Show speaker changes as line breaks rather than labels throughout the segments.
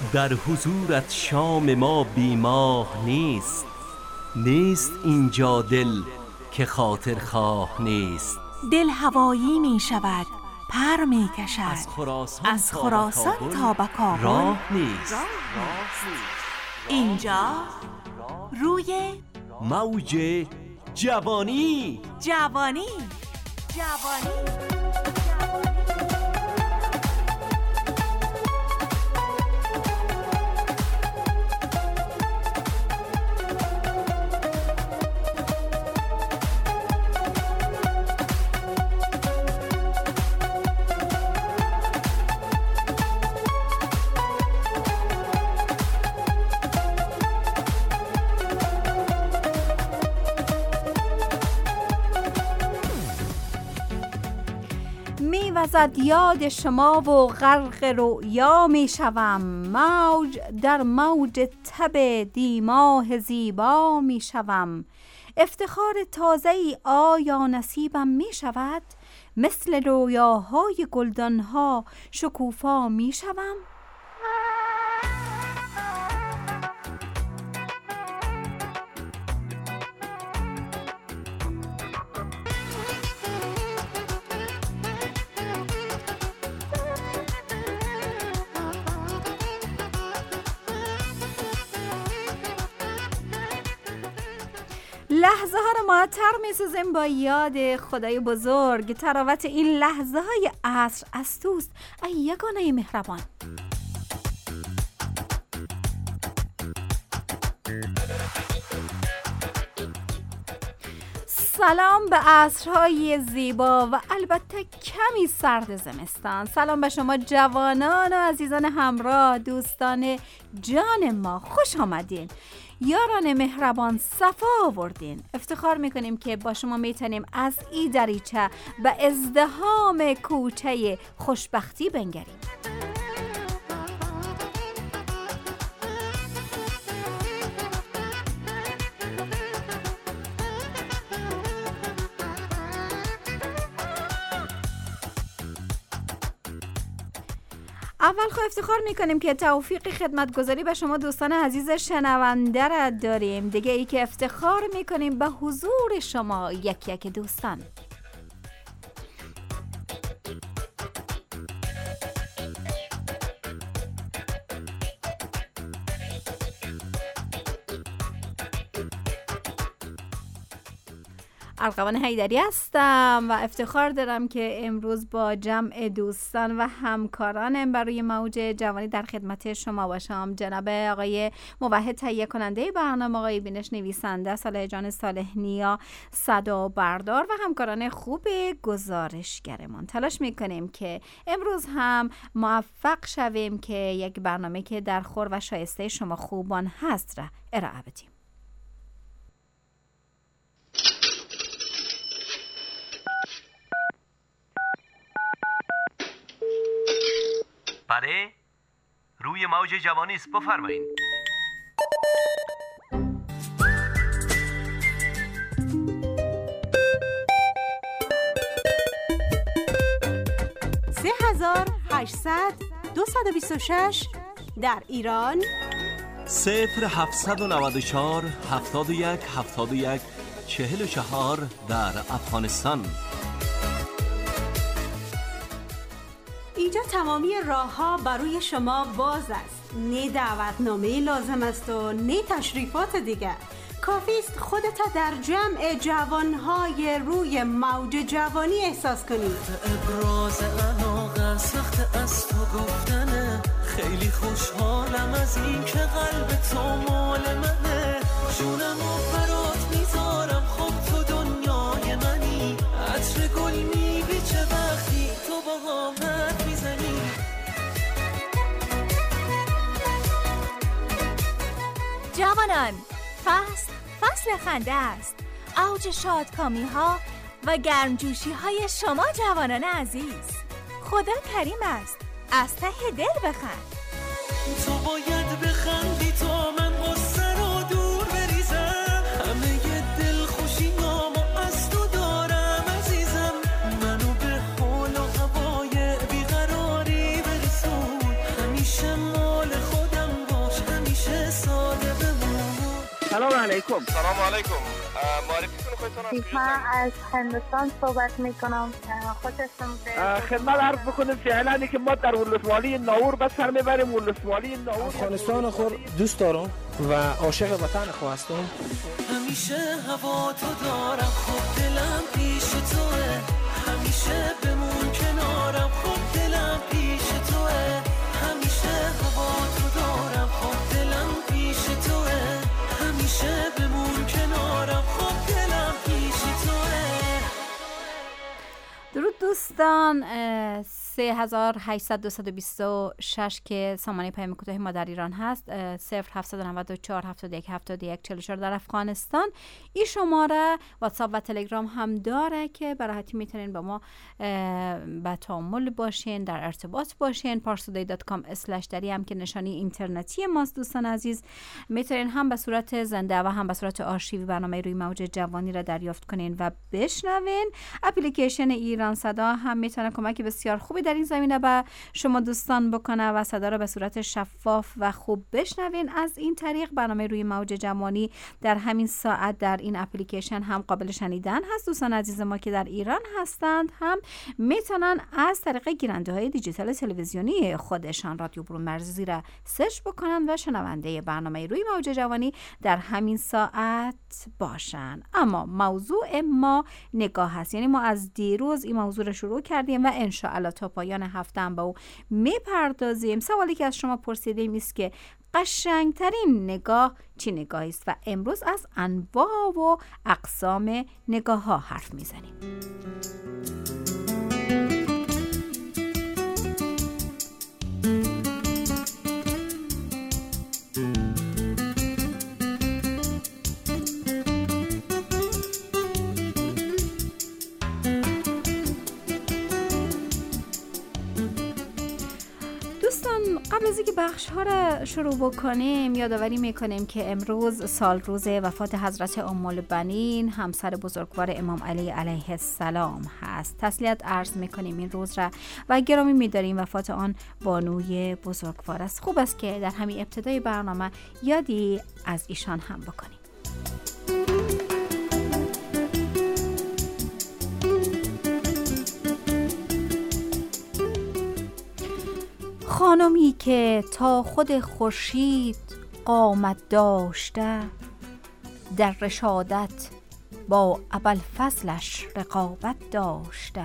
در حضورت شام ما بیماه نیست. نیست اینجا دل که خاطر خواه نیست.
دل هوایی می شود، پر می کشد، از خراسان تا به کابل
راه نیست.
اینجا روی
موج جوانی.
می‌وزد یاد شما و غرق رؤیا میشوم. موج در موج تب دیماه زیبا میشوم. افتخار تازه‌ای آیا نصیبم میشود؟ مثل رویاهای گلدانها شکوفا میشوم. لحظه ها رو معطر می‌سازیم با یاد خدای بزرگ. تراوت این لحظه های عصر از توست ای یگانه مهربان. سلام به عصرهای زیبا و البته کمی سرد زمستان. سلام به شما جوانان و عزیزان همراه، دوستان جان ما، خوش آمدین. یاران مهربان صفا آوردین. افتخار میکنیم که با شما میتونیم از این دریچه و ازدحام کوچه خوشبختی بنگریم. اول خود افتخار میکنیم که توفیق خدمتگزاری به شما دوستان عزیز شنونده را داریم. دیگه ای که افتخار میکنیم به حضور شما یک یک دوستان. ارغوان حیدری هستم و افتخار دارم که امروز با جمع دوستان و همکارانم برای موج جوانی در خدمت شما باشم. جناب آقای موحد تهیه کننده برنامه، آقای بینش نویسنده، صالح جان صالح نیا صدا بردار و همکاران خوب گزارشگرمان. تلاش میکنیم که امروز هم موفق شویم که یک برنامه که در خور و شایسته شما خوبان هست را ارائه بدیم.
بله، روی موج جوانی است، بفرمایید.
در ایران
0794 71 71 44 در افغانستان.
اینجا تمامی راه‌ها برای شما باز است. نه دعوتنامه لازم است و نه تشریفات دیگر. کافی است خودت در جمع جوانهای روی موج جوانی احساس کنید.
ابراز علاقه سخت از تو گفتنه. خیلی خوشحالم از این که قلب تو مال منه. جونمو برات میذارم، خب تو دنیای منی. عطر گل میبیچه وقتی تو با هم میزنی.
جوانان، فصل خنده است. اوج شادکامی ها و گرمجوشی های شما جوانان عزیز. خدا کریم است، از ته دل بخند.
تو باید بخندی تا من غصه رو دور بریزم. همه ی دل خوشی نامو از تو دارم عزیزم. منو به حال و هوای بیقراری برسون. همیشه مال خودم
سلام علیکم.
سلام علیکم. معرفی کنم خودتون.
من از هندوستان صحبت میکنم. خوشتون
خدمت عرض بکنیم فعلا که ما در ولسوالی ناور بس سر میبریم. ولسوالی ناور
افغانستان خود دوست دارم و عاشق وطن خود هستم.
همیشه هوا تو دارم، خود دلم پیش توه. همیشه بمون کنارم، خود دلم پیش توه. همیشه هوا تو دارم، خود دلم پیش توه. همیشه بمون کنارم، خود دلم پیش توه.
درود دوستان، 3826 که سامانه پیام کوتاه ما در ایران هست، 0794 71 71 44 در افغانستان. این شماره واتساپ و تلگرام هم داره که به راحتی میتونین با ما به تعامل باشین، در ارتباط باشین. parstoday.com/دری هم که نشانی اینترنتی ماست. دوستان عزیز، میتونین هم به صورت زنده و هم به صورت آرشیوی برنامه روی موج جوانی را دریافت کنین و بشنوین. اپلیکیشن ایران صدا هم میتونه کمک بسیار خوبی در این زمینه به شما دوستان بکنه و صدا را به صورت شفاف و خوب بشنوین. از این طریق برنامه روی موج جوانی در همین ساعت در این اپلیکیشن هم قابل شنیدن هست. دوستان عزیز ما که در ایران هستند هم میتونن از طریق گیرنده‌های دیجیتال تلویزیونی خودشان رادیو برون مرزی را سرچ بکنن و شنونده برنامه روی موج جوانی در همین ساعت باشن. اما موضوع ما نگاه هست، یعنی ما از دیروز این موضوع رو شروع کردیم و ان شاء الله تا پایان هفته هم به او میپردازیم. سوالی که از شما پرسیدیم است که قشنگترین نگاه چی نگاهی است و امروز از انواع و اقسام نگاه ها حرف میزنیم. قبل از اینکه بخش ها را شروع بکنیم یادآوری میکنیم که امروز سال روز وفات حضرت ام البنین همسر بزرگوار امام علی علیه السلام هست. تسلیت عرض میکنیم این روز را و گرامی میداریم وفات آن بانوی بزرگوار است. خوب است که در همین ابتدای برنامه یادی از ایشان هم بکنیم. خانمی که تا خود خورشید قامت داشته، در رشادت با ابوالفضلش رقابت داشته.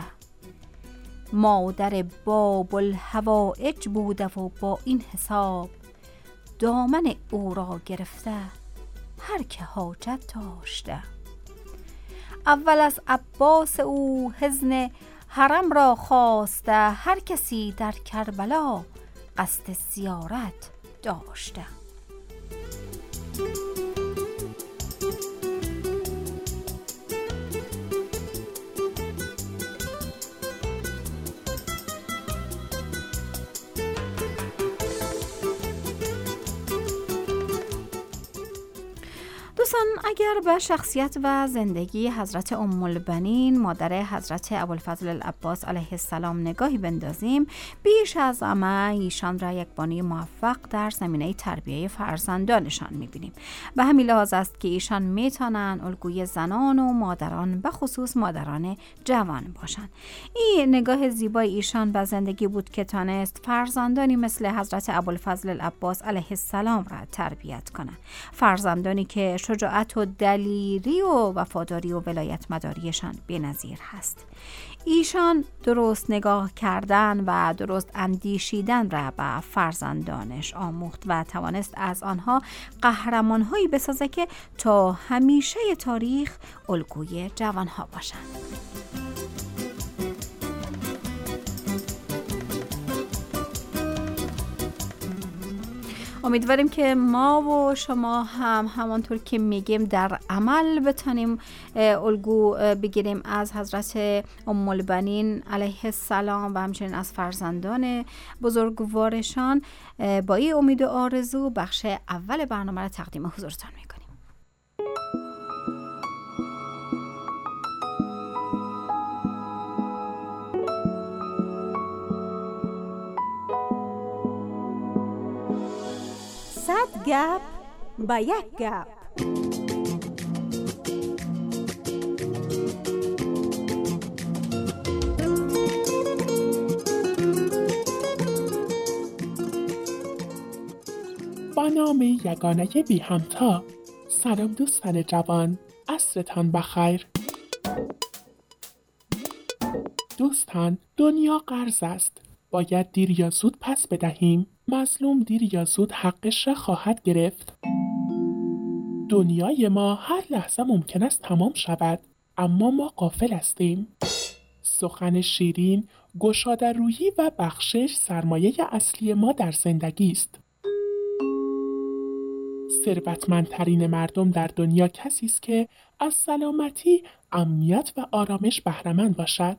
مادر باب الحوائج بوده و با این حساب، دامن او را گرفته هر که حاجت داشته. اول از عباس او حزن حرم را خواسته، هر کسی در کربلا قصد زیارت داشته. دوستان، اگر به شخصیت و زندگی حضرت ام البنین مادر حضرت ابوالفضل العباس علیه السلام نگاهی بندازیم، بیش از همه ایشان را یک بانی موفق در زمینه تربیت فرزندانشان می‌بینیم. به همین لحاظ است که ایشان میتونن الگوی زنان و مادران به خصوص مادران جوان باشند. این نگاه زیبای ایشان به زندگی بود که تانست فرزندانی مثل حضرت ابوالفضل العباس علیه السلام را تربیت کنند. فرزندانی که شجاعت و دلیری و وفاداری و ولایت مداریشان بی‌نظیر هست. ایشان درست نگاه کردن و درست اندیشیدن را به فرزندانش آموخت و توانست از آنها قهرمان‌هایی بسازه که تا همیشه تاریخ الگوی جوانها باشند. امیدواریم که ما و شما هم همانطور که میگیم در عمل بتانیم الگو بگیریم از حضرت ام البنین علیه السلام و همچنین از فرزندان بزرگوارشان. با این امید و آرزو بخش اول برنامه را تقدیم حضورتان میکنیم.
صد گپ با یک گپ.
با نام یگانه بی همتا. سلام دوستان جوان، عصرتان بخیر. دوستان، دنیا قرض است. باید دیر یا زود پس بدهیم. مظلوم دیر یا زود حقش را خواهد گرفت. دنیای ما هر لحظه ممکن است تمام شود، اما ما غافل هستیم. سخن شیرین، گشاده‌رویی و بخشش سرمایه اصلی ما در زندگی است. ثروتمندترین مردم در دنیا کسی است که از سلامتی، امنیت و آرامش بهره‌مند باشد.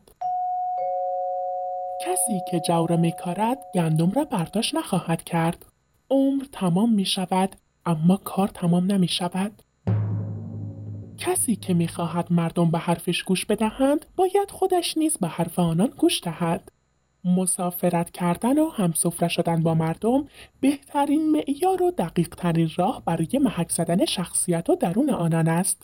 کسی که جور می‌کارد گندم را برداشت نخواهد کرد. عمر تمام می شود، اما کار تمام نمی شود. کسی که می خواهد مردم به حرفش گوش بدهند، باید خودش نیز به حرف آنان گوش دهد. مسافرت کردن و همسفره شدن با مردم بهترین معیار و دقیق ترین راه برای محک زدن شخصیت و درون آنان است.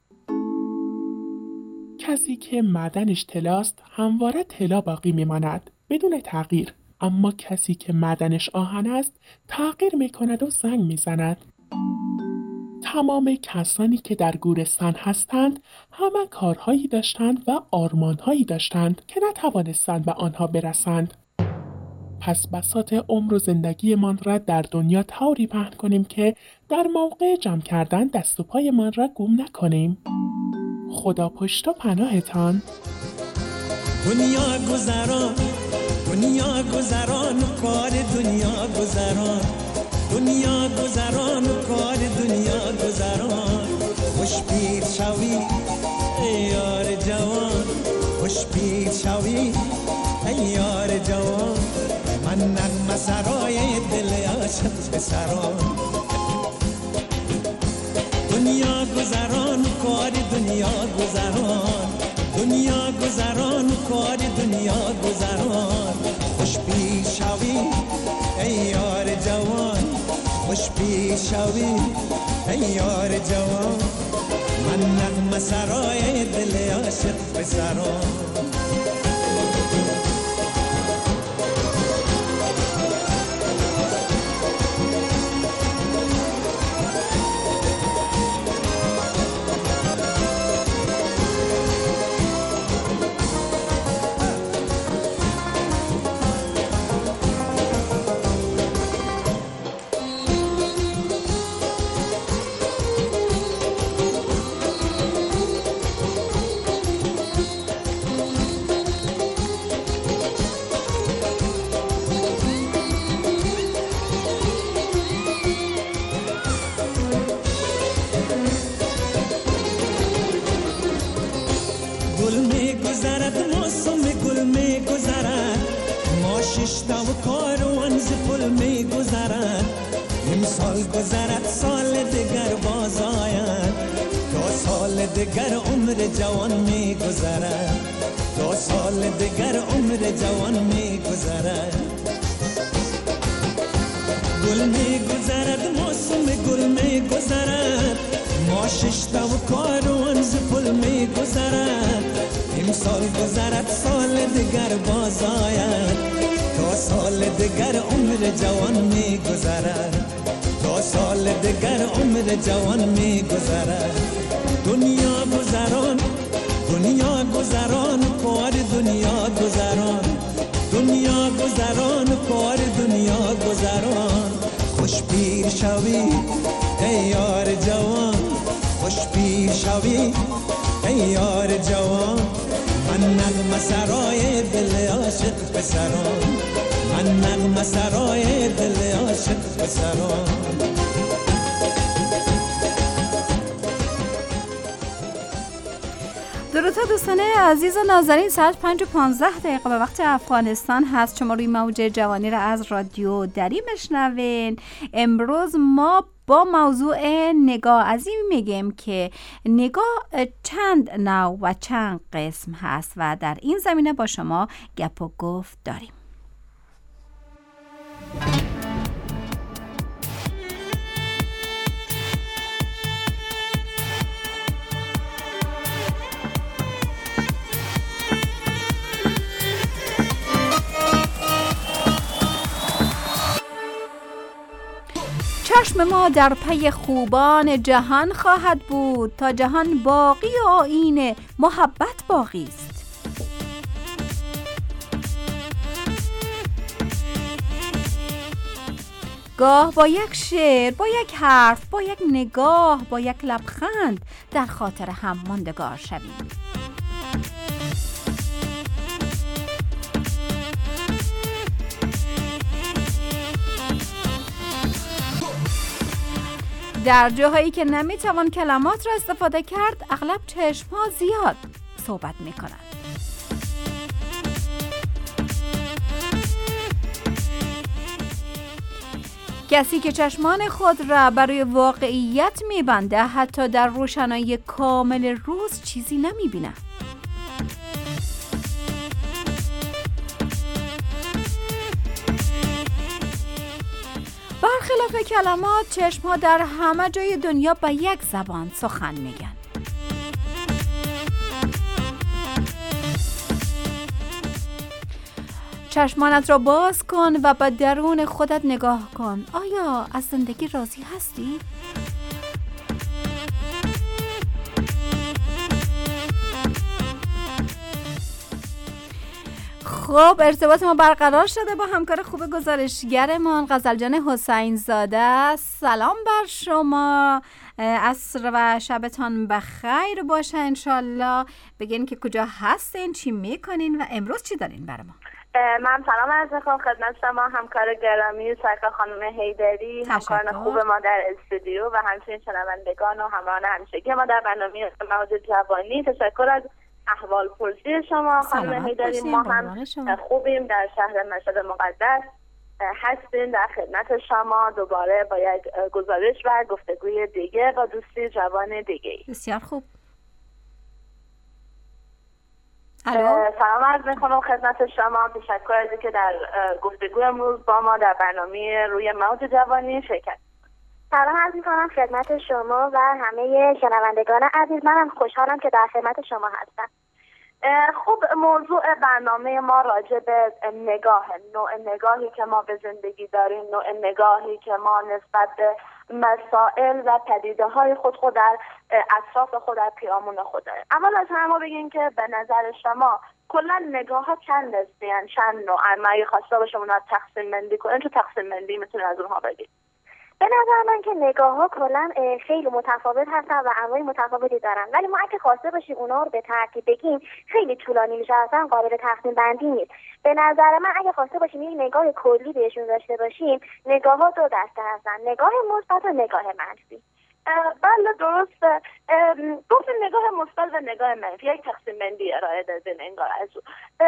کسی که معدنش طلاست همواره طلا باقی میماند بدون تغییر، اما کسی که معدنش آهن است تغییر میکند و زنگ میزند. تمام کسانی که در گورستان هستند همه کارهایی داشتند و آرمانهایی داشتند که نتوانستند به آنها برسند. پس بساط عمر و زندگیمان را در دنیا طوری پهن کنیم که در موقع جمع کردن دست و پایمان را گم نکنیم. خدا پشت و پناهتان.
دنیا گذران، دنیا گذران، کار دنیا گذران، دنیا گذران، کار دنیا گذران. خوش پیر شوی ای یار جوان، خوش پیر شوی ای یار جوان. من نغمه سرای دل عاشق پسران. دنیا گذران، کار دنیا گذران، دنیا گذران، کار دنیا گذران. خوش پیر شوی ای یار جوان، خوش پیر شوی ای یار جوان. من نغمه سرای دل عاشق پسران. ششتا و کاروان ز پل می گذرد. امسال گذرد سال دگر باز آید، تا سال دگر عمر جوان می گذرد، تا سال دگر عمر جوان می گذرد. گل می گذرد موسم گل می گذرد، ما ششتا و کاروان ز پل می گذرد. امسال گذرد سال دگر باز آید، تا سال دگر عمر جوان می گذرد، تا سال دگر عمر جوان می گذرد. دنیا گذران، دنیا گذران، کار دنیا گذران، دنیا گذران، کار دنیا گذران. خوش پیر شوی ای یار جوان، خوش پیر شوی ای یار جوان. من نغمه سرای دل عاشق پسران، من نغمه سرای دل عاشق پسران.
درودها دوستان عزیز و نازنین، ساعت 5:15 به وقت افغانستان هست. شما روی موج جوانی را از رادیو دری میشنوین. امروز ما با موضوع نگاه از این میگیم که نگاه چند نوع و چند قسم هست و در این زمینه با شما گپ و گفت داریم. چشم ما در پی خوبان جهان خواهد بود تا جهان باقی و آیین محبت باقی است. گاه با یک شعر، با یک حرف، با یک نگاه، با یک لبخند در خاطر هم ماندگار شویم. در جاهایی که نمیتوان کلمات را استفاده کرد، اغلب چشم‌ها زیاد صحبت میکنند. کسی که چشمان خود را برای واقعیت میبنده حتی در روشنایی کامل روز چیزی نمیبینه. برخلاف کلمات، چشم‌ها در همه جای دنیا با یک زبان سخن میگن. چشمانت را باز کن و به درون خودت نگاه کن. آیا از زندگی راضی هستی؟ خب ارتباط ما برقرار شده با همکار خوب گزارشگرمان غزل جان حسین زاده. سلام بر شما، عصر و شبتان بخیر باشه انشالله. بگین که کجا هستین، چی میکنین و امروز چی دارین برای ما؟
من سلام عرض میکنم خدمت شما همکار گرامی سرکار خانم حیدری، همکاران خوب ما در استودیو و همچنین شنوندگان و همراهان همیشگی ما در برنامه موج جوانی. تشکر از احوال پرسی شما خانم حیدری. ما هم خوبیم، در شهر مشهد مقدس هستیم در خدمت شما دوباره با یک گزارش و گفتگوی دیگه با دوستی جوان دیگه.
بسیار خوب.
سلام عرض میکنم خدمت شما. تشکر از اینکه در گفتگوی امروز با ما در برنامه روی موج جوانی شرکت.
سلام عرض میکنم خدمت شما و همه شنوندگان عزیز. منم خوشحالم که در خدمت شما هستم. خب موضوع برنامه ما راجع به نوع نگاهی که ما به زندگی داریم، نوع نگاهی که ما نسبت به مسائل و پدیده های خود در اطراف خود در پیرامون خود داریم. اول از همه بگیم که به نظر شما کلا نگاه ها چند دسته، چند نوع؟ اگه خواسته باشم اونها تقسیم بندی کنن، چه تقسیم بندی میتونید از اونها بگید؟ به نظر من که نگاه ها کلا خیلی متفاوت هستن و انواع متفاوتی دارن، ولی ما اگه خواسته باشیم اونا رو به ترتیب بگیم خیلی طولانی میشه، اصلا قابل تقسیم بندی نیست. به نظر من اگه خواسته باشیم یک نگاه کلی بهشون داشته باشیم، نگاه ها دو دسته هستن، نگاه مثبت و نگاه منفی.
بله درسته. گفتیم نگاه مثبت و نگاه منفی، یک تقسیم بندی ارائه دادین انگار از اون.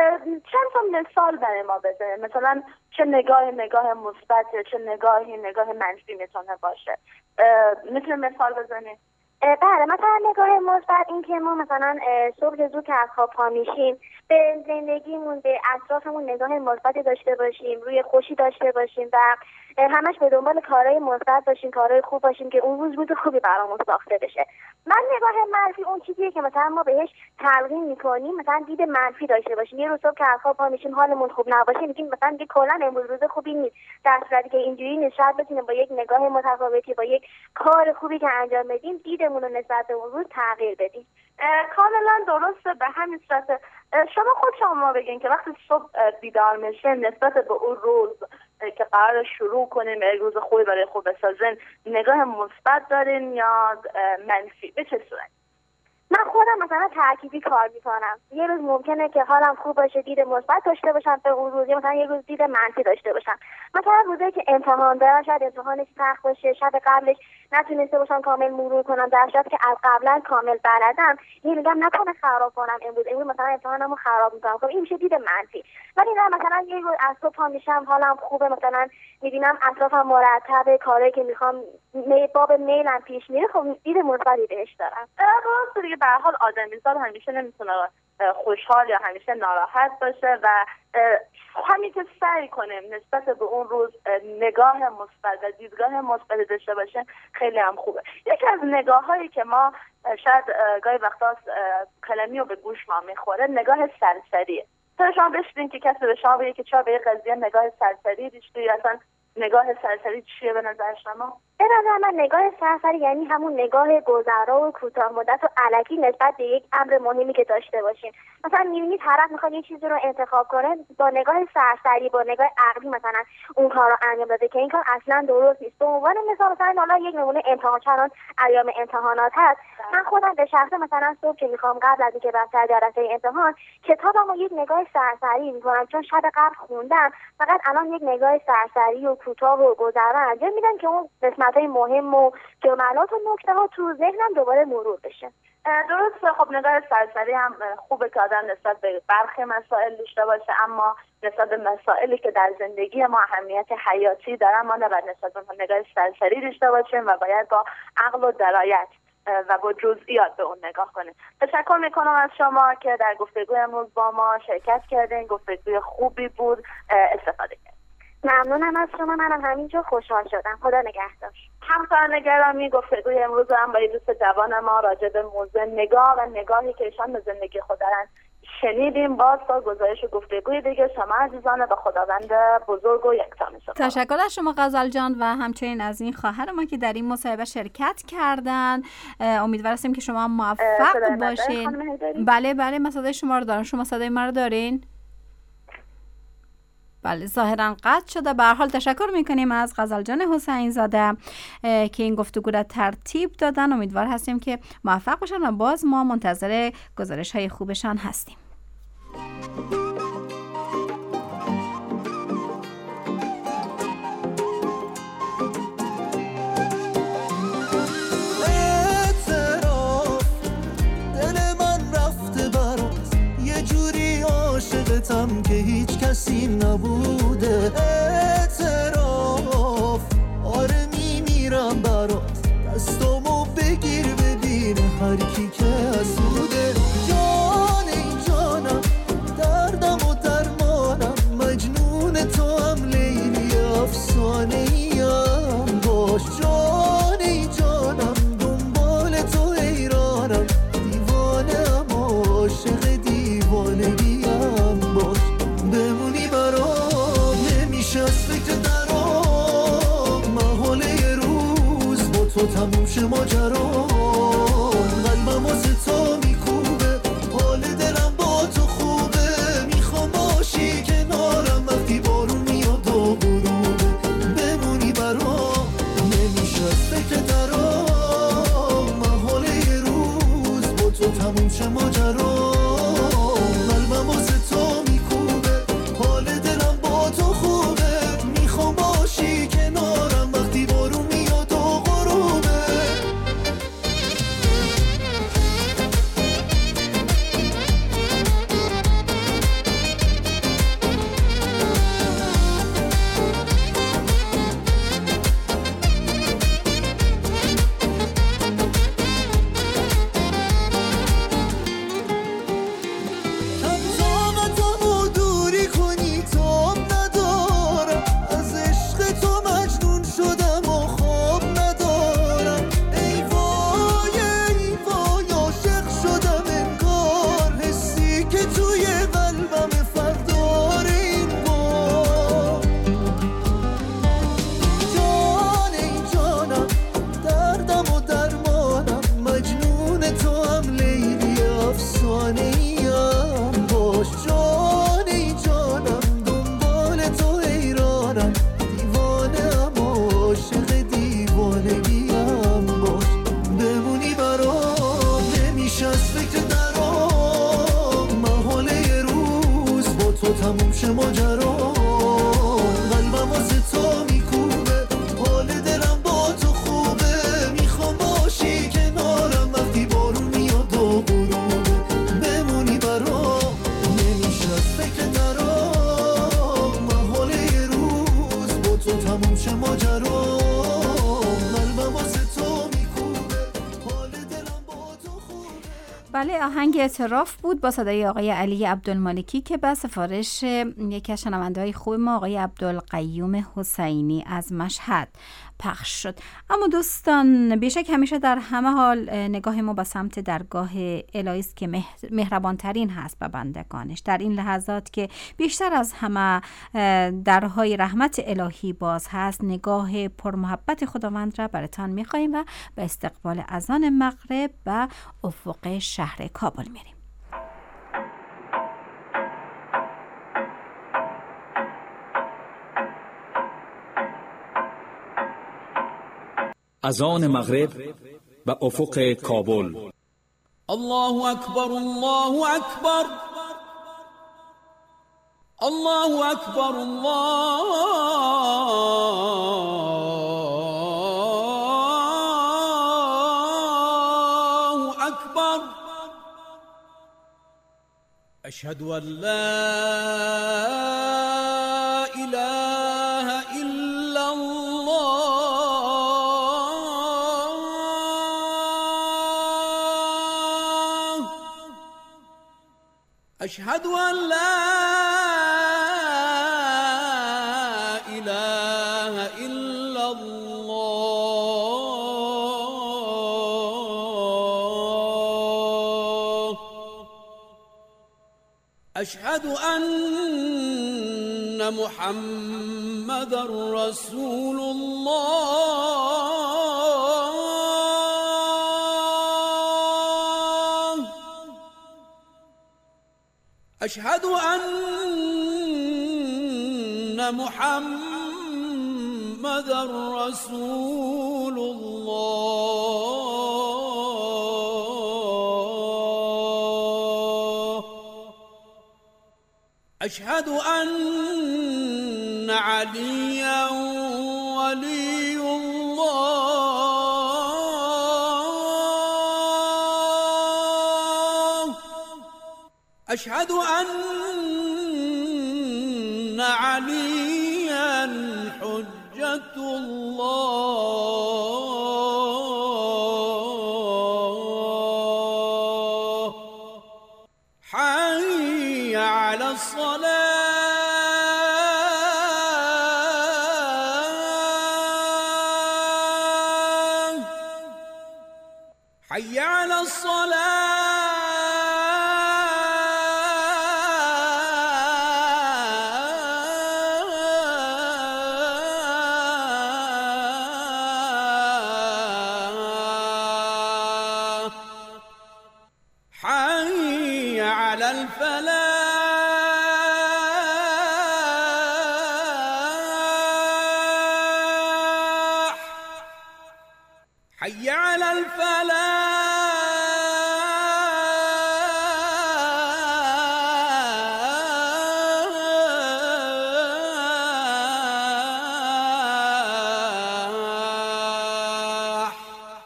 چند تا مثال برای ما بزنید، مثلا چه نگاه مثبت یا چه نگاه منفی میتونه باشه؟ میتونه مثال بزنید؟
بله، مثلا نگاه مثبت این که ما مثلا صبح زود که از خواب پا میشیم به زندگیمون، به اطرافمون نگاه مثبتی داشته باشیم، روی خوشی داشته باشیم و همش به دنبال کارهای مثبت باشیم، کارهای خوب باشیم که اون روز خوبی برامون ساخته بشه. من نگاه منفی اون چیزیه که مثلا ما بهش تلقین میکنیم، مثلا دید منفی داشته باشیم. یه روز صبح که از خواب پا میشیم حالمون خوب نباشه میگیم مثلا دیگه کلا امروز روز خوبی نیست، در صورتی که اینجوری نیست. شاید بتونیم با یک نگاه متفاوتی، با یک کار خوبی که انجام بدیم دیدمون رو نسبت به اون روز تغییر بدیم.
کاملا درسته. به همین صورت شما خود شما بگین که وقتی صبح بیدار میشه نسبت به اون روز که قرار شروع کنیم یک روز خوبی برای خود بسازین، نگاه مثبت دارین یا منفی؟ به چه صورت؟
من خودم مثلا ترکیبی کار میکنم. یه روز ممکنه که حالم خوب باشه، دید مثبت داشته باشم به اون روز، مثلا یه روز دید منفی داشته باشم. مثلا روزی که امتحان دارم، شاید امتحانش سخت باشه، شب قبلش نتونسته باشم کامل مرور کنم، در صورتی که از قبلا کامل بلدم میگم نکنه خراب کنم امروز مثلا امتحانمو خراب میکنم. خب این میشه دید منفی. ولی نه، مثلا یه روز از صبح پا میشم حالم خوبه، مثلا میبینم اطرافم مرتبه، کاری که میخوام باب میلم پیش میره، خب دید مثبتی بهش دارم.
درسته دیگه. به هر حال آدمیزاد همیشه نمیتونه خوشحال یا همیشه ناراحت باشه و همین که سعی کنیم نسبت به اون روز نگاه مثبت و دیدگاه مثبت داشته باشه خیلی هم خوبه. یکی از نگاه هایی که ما شاید گاهی وقتا کلمی رو به گوش ما میخوره، نگاه سرسریه. تا شما بشنین که کسی به شما بگه که چرا به یه قضیه نگاه سرسری داشتی، یا اصلا نگاه سرسری چیه به نظر شما؟
به نظر من نگاه سرسری یعنی همون نگاه گذرا و کوتاه مدت و الکی نسبت به یک امر مهمی که داشته باشیم. مثلا می‌بینی طرف می‌خواد یه چیزی رو انتخاب کنه، با نگاه سرسری، با نگاه عقلی مثلا اون کار رو انجام داده که این کار اصلا درست نیست. به عنوان مثلا حالا یک نمونه امتحان چنان ایام امتحانات هست، من خودم به شخصه مثلا صبح که می‌خوام قبل از اینکه برم سر جلسه امتحان کتابمو یک نگاه سرسری می‌کنم، چون شب قبل خوندم. فقط الان یک نگاه سرسری و کوتاه و گذرا انجام میدم که اون قسمت‌های مهم و جملات و نکته‌ها تو ذهنم دوباره مرور بشه.
درسته. خب نگاه سرسری هم خوبه که آدم نسبت به برخی مسائل داشته باشه، اما نسبت به مسائلی که در زندگی ما اهمیت حیاتی دارن ما نباید نسبت به نگاه سرسری داشته باشیم و باید با عقل و درایت و با جزئیات به اون نگاه کنیم. تشکر میکنم از شما که در گفتگوی امروز با ما شرکت کردین. گفتگوی خوبی بود، استفاده کردین.
ممنونم از شما. منم همینجور خوشحال شدم. خدا نگهدار.
همکاران گرامی، گفتگوی امروز هم با دوست جوان ما راجع به موضوع نگاه و نگاهی که ایشان به زندگی خود دارن شنیدیم. باز تا گزارش و گفتگوی دیگه شما عزیزان به خداوند بزرگ و یکتا می‌سپارم.
تشکر از شما غزل جان و همچنین از این خواهر ما که در این مصاحبه شرکت کردن. امیدوار هستیم که شما موفق باشین. بله من صدای شما رو دارم. شما صدای ما رو دارین؟ بله ظاهرا قطع شده. به هر حال تشکر میکنیم از غزل جان حسین زاده که این گفتگو را ترتیب دادن. امیدوار هستیم که موفق باشن و باز ما منتظر گزارش های خوبشان هستیم.
که هیچ کسی نبوده. اعتراف آره میمیرم برات، دستامو بگیر ببین هر کی که حسوده. جان ای جانم، دردم و درمانم، مجنون تو هم لیلی افسانه ایم باش. جان ای جانم، دنبال تو حیرانم، دیوانه ام عاشق دیوانگی تو تموم شه ماجرا. قلبم واسه تو میکوبه، حال دلم با تو خوبه. میخوام باشی کنارم وقتی بارون میاد و غروبه. بمونی برام، نمیشه از فکر درام. محال یه روز با تو تموم شه ماجرا. قلبم واسه تو میکوبه، حال دلم با تو خوبه. میخوام باشی کنارم وقتی بارون میاد و تموم شه ماجرا. قلبم واسه تو میکوبه، حال دلم با تو خوبه. میخوام باشی کنارم وقتی بارون میاد و غروبه. بمونی برام، نمیشه از فکر درام. محال یه روز با تو تموم شه ماجرا. قلبم واسه تو میکوبه، حال دلم با تو خوبه.
بله، آهنگ اعتراف بود با صدای آقای علی عبدالمالکی که به سفارش یکی از شنونده‌های خوب ما آقای عبدالقیوم حسینی از مشهد پخش شد. اما دوستان بیشک همیشه در همه حال نگاه ما به سمت درگاه الهی است که مهربانترین هست به بندگانش. در این لحظات که بیشتر از همه درهای رحمت الهی باز هست، نگاه پرمحبت خداوند را براتان می‌خواهیم و به استقبال اذان مغرب و افق شهر کابل میریم.
اذان مغرب و افق کابل.
الله اکبر، الله اکبر، الله اکبر، الله اکبر. اشهد ان لا اله الا الله. اشهد ان لا اله الا الله. اشهد ان محمد رسول الله. اشهد ان محمد رسول الله. اشهد ان عليا ولي الله. اشهد ان عليا حجة الله. حي على الصلاة. حي على الصلاة. حي على الفلاح. حي على الفلاح.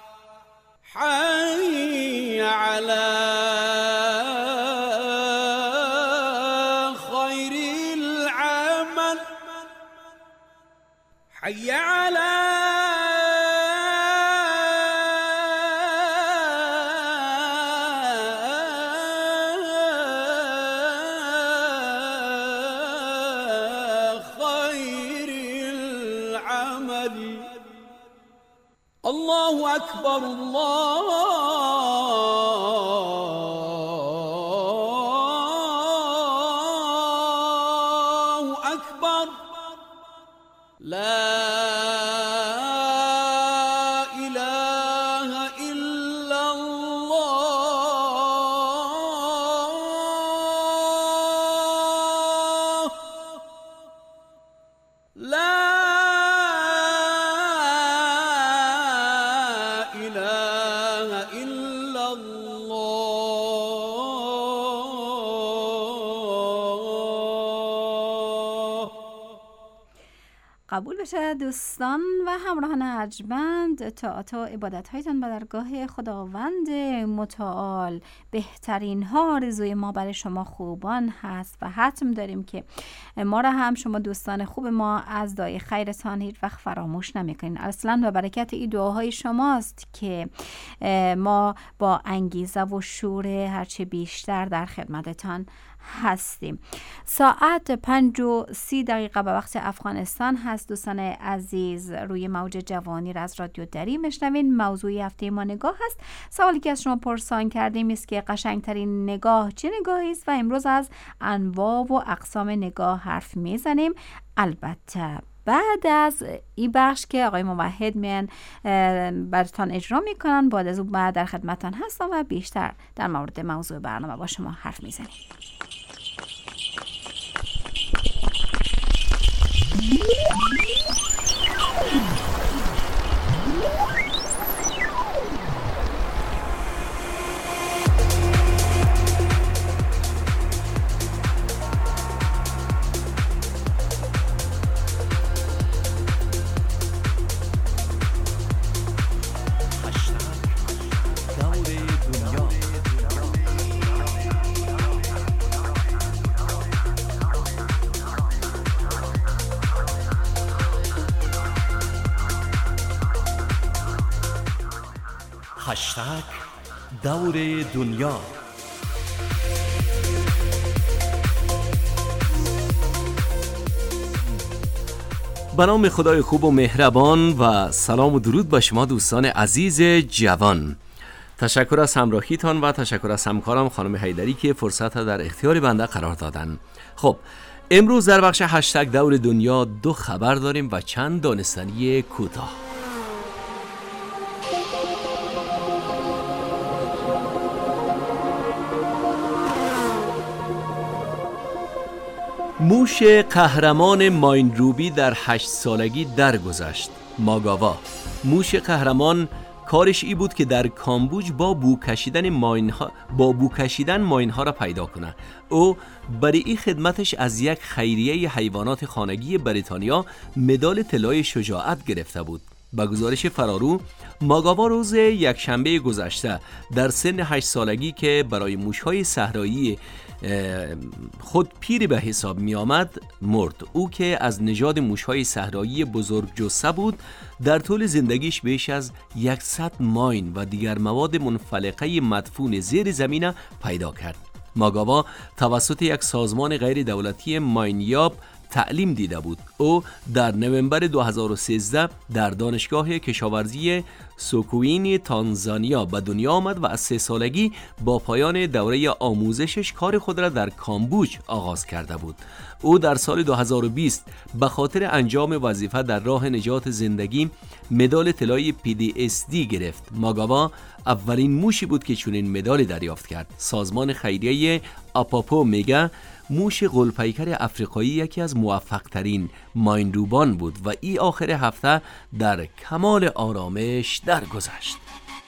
حي على خير العمل. حي على خير العمل. الله أكبر، الله أكبر. لا إله إلا الله. لا إله إلا الله.
قبول بشه دوستان و همراهان ارجمند. طاعت و عبادت هایتان به درگاه خداوند متعال بهترین ها آرزوی ما برای شما خوبان هست و حتم داریم که ما را هم شما دوستان خوب ما از دعای خیرتان هیچ وقت فراموش نمیکنین. اصلا و برکت این دعاهای شماست که ما با انگیزه و شور هرچه بیشتر در خدمتتان هستیم. ساعت 5:30 به وقت افغانستان هست. دوستان عزیز، روی موج جوانی را از رادیو دری میشنوین. موضوع هفته ما نگاه هست. سوالی که از شما پرسان کردیم است که قشنگترین نگاه چه نگاهی است و امروز از انواع و اقسام نگاه حرف میزنیم. البته بعد از این بخش که آقای موحد میان براتان اجرا میکنن، بعد از اون بعد در خدمتان هستم و بیشتر در مورد موضوع برنامه با شما حرف میزنیم.
هشتگ دور دنیا. به نام خدای خوب و مهربان و سلام و درود به شما دوستان عزیز جوان. تشکر از همراهیتان و تشکر از همکارم خانم حیدری که فرصت در اختیار بنده قرار دادن. خب امروز در بخش هشتگ دور دنیا 2 خبر داریم و چند دانستنی کوتاه. موش قهرمان ماینروبی در 8 سالگی درگذشت. ماگاوا، موش قهرمان کارش ای بود که در کامبوج با بو کشیدن ماین‌ها را پیدا کنه. او برای این خدمتش از یک خیریه حیوانات خانگی بریتانیا مدال طلای شجاعت گرفته بود. با گزارش فرارو، ماگاوا روز یکشنبه گذشته در سن 8 سالگی که برای موش‌های صحرایی خود پیر به حساب می آمد مرد. او که از نژاد موش‌های صحرایی بزرگ جثه بود، در طول زندگیش بیش از 100 ماین و دیگر مواد منفلقه مدفون زیر زمین پیدا کرد. ماگاوا توسط یک سازمان غیر دولتی ماینیاب تعلیم دیده بود. او در نوامبر 2013 در دانشگاه کشاورزی سوکوینی تانزانیا به دنیا آمد و از 3 سالگی با پایان دوره آموزشش کار خود را در کامبوج آغاز کرده بود. او در سال 2020 به خاطر انجام وظیفه در راه نجات زندگی مدال طلای PDSD گرفت. ماگاوا اولین موشی بود که چنین مدالی دریافت کرد. سازمان خیریه آپاپو میگه موش غول‌پیکر افریقایی یکی از موفق‌ترین ماینروبان بود و این آخر هفته در کمال آرامش درگذشت.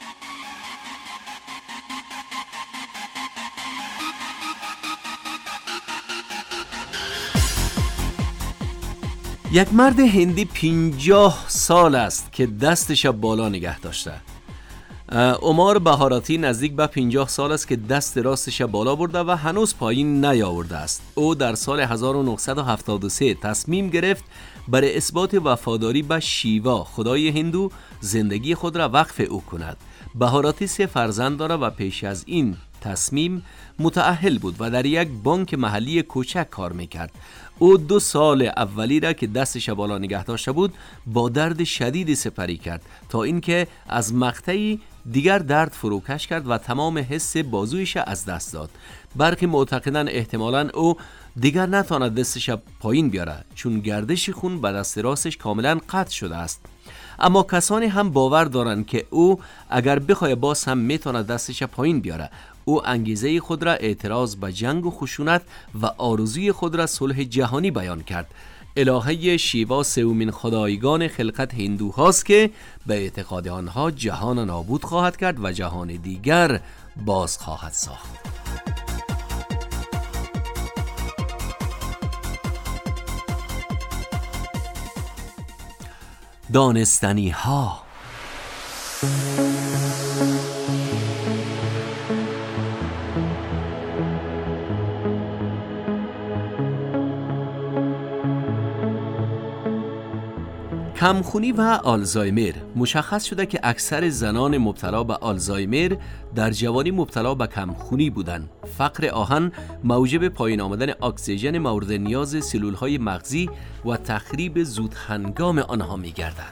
یک مرد هندی 50 سال است که دستش بالا نگه داشته. عمر بهاراتی نزدیک به 50 سال است که دست راستش بالا برده و هنوز پایین نیاورده است. او در سال 1973 تصمیم گرفت برای اثبات وفاداری به شیوا خدای هندو زندگی خود را وقف او کند. بهاراتی 3 فرزند دارد و پیش از این تصمیم متأهل بود و در یک بانک محلی کوچک کار میکرد. او 2 سال اولی را که دستش بالا نگه داشته بود با درد شدید سپری کرد تا اینکه از مقطعی دیگر درد فروکش کرد و تمام حس بازویش از دست داد. برخی معتقدند احتمالاً او دیگر نتواند دستش پایین بیاره چون گردش خون به دست راستش کاملا قطع شده است. اما کسانی هم باور دارند که او اگر بخواد باز هم میتواند دستش پایین بیاره. او انگیزه خود را اعتراض به جنگ و خشونت و آرزوی خود را صلح جهانی بیان کرد. الهه شیوا 3مین خدایگان خلقت هندو هاست که به اعتقاد آنها جهان نابود خواهد کرد و جهان دیگر باز خواهد ساخت. دانستنی ها. کمخونی و آلزایمر. مشخص شده که اکثر زنان مبتلا به آلزایمر در جوانی مبتلا به کمخونی بودند. فقر آهن موجب پایین آمدن اکسیژن مورد نیاز سلولهای مغزی و تخریب زود هنگام آنها می گردد.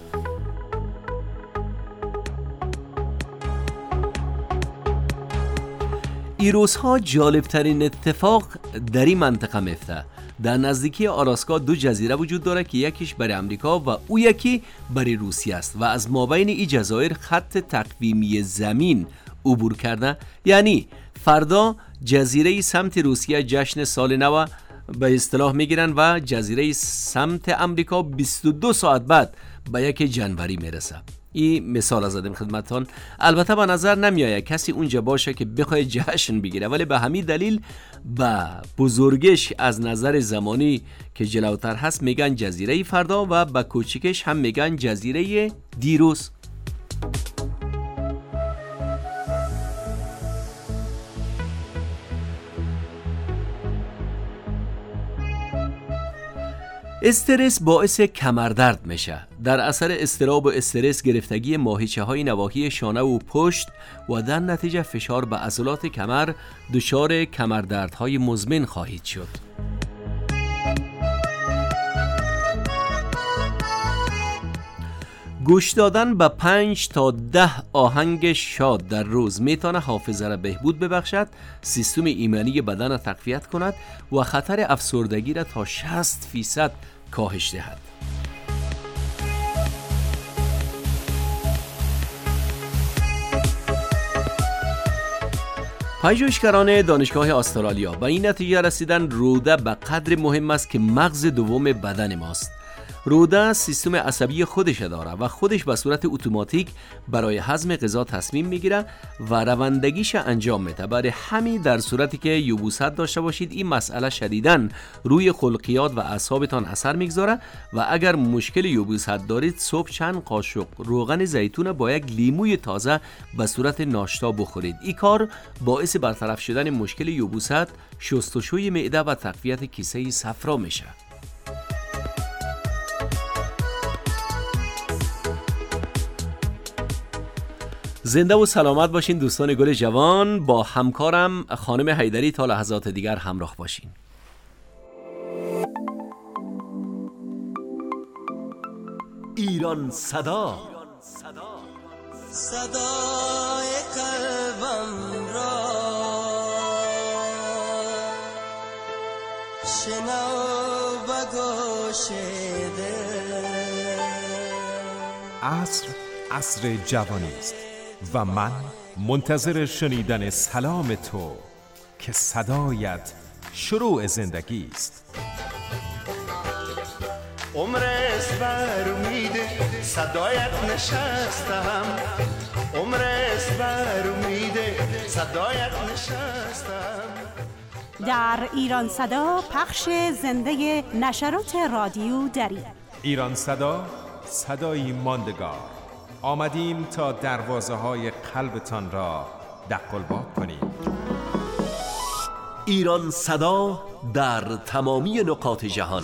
این روزها جالبترین اتفاق در این منطقه میفته. در نزدیکی آلاسکا 2 جزیره وجود داره که یکیش برای امریکا و او یکی برای روسیه است و از مابین این جزایر خط تقویمی زمین عبور کرده. یعنی فردا جزیره سمت روسیه جشن سال نو به اصطلاح میگیرن و جزیره سمت امریکا 22 ساعت بعد به 1 جنوری میرسه. این مثال زدم خدمتتان. البته به نظر نمیآید کسی اونجا باشه که بخواد جشن بگیره، ولی به همین دلیل به بزرگش از نظر زمانی که جلوتر هست میگن جزیره فردا و به کوچیکش هم میگن جزیره دیروز. استرس باعث کمردرد میشه. در اثر اضطراب و استرس گرفتگی ماهیچه های نواحی شانه و پشت و در نتیجه فشار به عضلات کمر دچار کمردردهای مزمن خواهید شد. گوش دادن به 5 تا 10 آهنگ شاد در روز میتونه حافظه را بهبود ببخشد، سیستم ایمنی بدن را تقویت کند و خطر افسردگی را تا 60% کاهش دهد. پژوهشگران دانشگاه استرالیا به این نتیجه رسیدن روده به قدر مهم است که مغز دوم بدن ماست. روده سیستم عصبی خودش داره و خودش به صورت اتوماتیک برای هضم غذا تصمیم میگیره و روندگیش انجام میده. برای همین در صورتی که یبوست داشته باشید این مسئله شدیداً روی خلقیات و اعصابتان اثر میگذاره و اگر مشکل یبوست دارید صبح چند قاشق روغن زیتون با 1 لیموی تازه به صورت ناشتا بخورید. این کار باعث برطرف شدن مشکل یبوست، شستشوی معده و تقویت کیسه صفرا میشه. زنده و سلامت باشین دوستان گل جوان. با همکارم خانم حیدری تا لحظات دیگر همراه باشین. ایران صدا،
صدای قلبم را شنو و گوش ده.
عصر جوانی است و من منتظر شنیدن سلام تو که صدایت شروع زندگی است.
عمر اسبر میده صدایت نشستم، عمر اسبر میده صدایت نشستم.
در ایران صدا پخش زنده نشرات رادیو دری.
ایران صدا، صدایی ماندگار. آمدیم تا دروازه های قلبتان را دقلباب کنیم.
ایران صدا در تمامی نقاط جهان.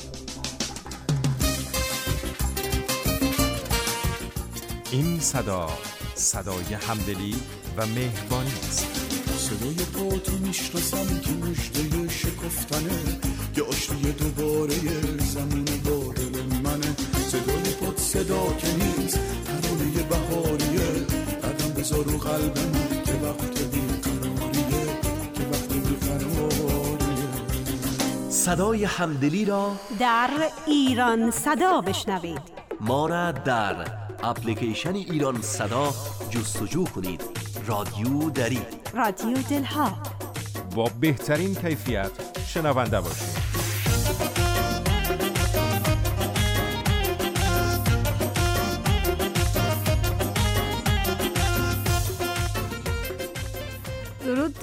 این صدا صدای همدلی و مهربانی است.
صدای پاتو میشناسم که مژده شکفتنه، که آشتی دوباره زمین با دل منه. صدای پات صدا که نیست، ترانه بهاریه. قدم بذار رو قلب من که وقت بیقراریه، که وقت بیقراریه.
صدای همدلی را
در ایران صدا بشنوید.
ما را در اپلیکیشن ایران صدا جستجو کنید. رادیو دری،
رادیو دلها.
با بهترین کیفیت شنونده باشید.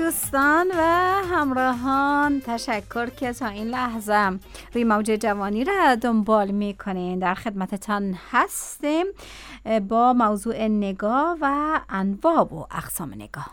دوستان و همراهان، تشکر که تا این لحظه روی موج جوانی را دنبال میکنین. در خدمتتان هستیم با موضوع نگاه و انواع و اقسام نگاه.